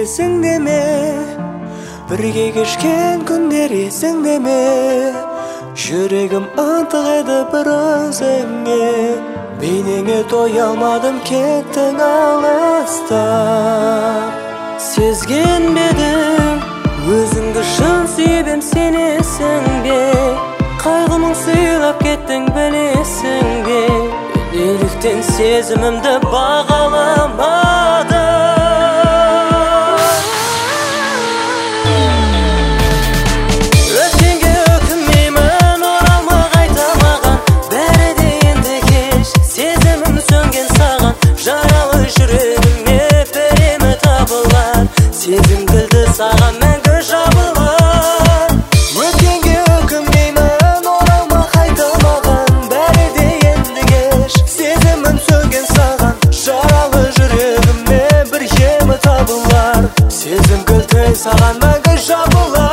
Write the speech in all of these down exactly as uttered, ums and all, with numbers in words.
есіңде ме? Бірге кешкен күндер есіңде ме? Жүрегім ынтық еді бір өзіңе, бейнеңе тоя алмадым, кеттің алыстап. Сезген бедім өзіңді шын сүйбем, сенесің бе? Қайғымың сыйлап кеттің, білесің бе? Неліктен сезімімді бағаламадың? Өткенге өкінбеймін, оралма қайта маған. Бәрі де енді кеш, сезімім сөнген саған. Жаралы жүрегіме перемі табылар, сезім кілті саған мәңгі жабылар. Өткенге өкінбеймін, оралма қайта маған. Бәрі де енді кеш, сезімім сөнген саған. Жаралы жүрегіме бір емі табылар, сезім кілті саған мәңгі жабылар.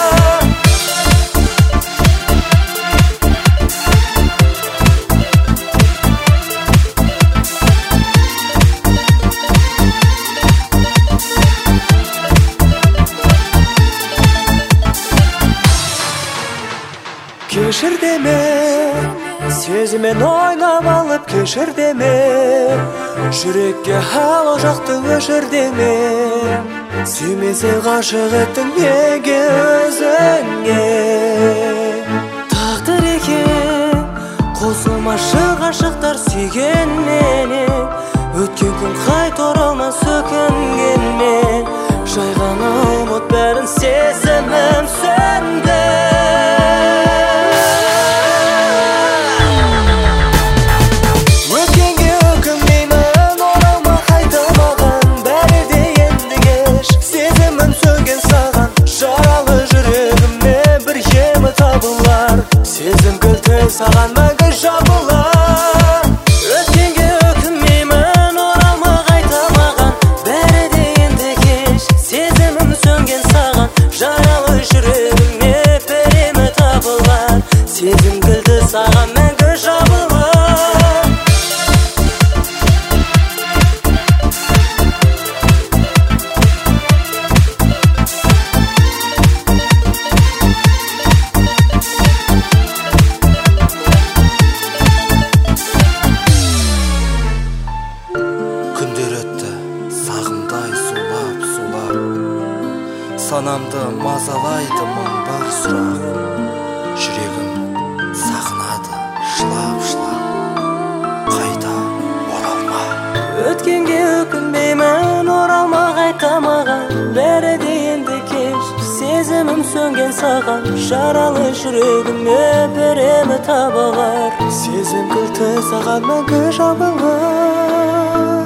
Кешір деме, сезіммен ойнап алып кешір деме. Жүрекке хал жақты өшір деме. Сүймесең ғашық еттің неге өзіңе? Тағдыр екен қосылмашы ғашықтар сүйгенменен. Өткен күн қайта оралмас өкінгенмен. Жай ғана ұмыт бәрін, сезімім сөнді. Сезім кілті саған мәңгі жабылар. Өткенге өкінбеймін, оралма қайта маған. Бәрі де енді кеш, сезімім сөнген саған. Жаралы жүрегіме перемі табылар, сезім кілті саған мәңгі жабылар. Күндер өтті, сағымдай сулап-сулап. Санамды мазалайды мың бір сұрақ. Жүрегім сағынады жылап-жылап. Қайта оралма. Өткенге өкінбеймін, оралма қайта маған. Бәрі де енді кеш, сезімім сөнген саған. Жаралы жүрегіме перемі табылар, сезім кілті саған мәңгі жабылар.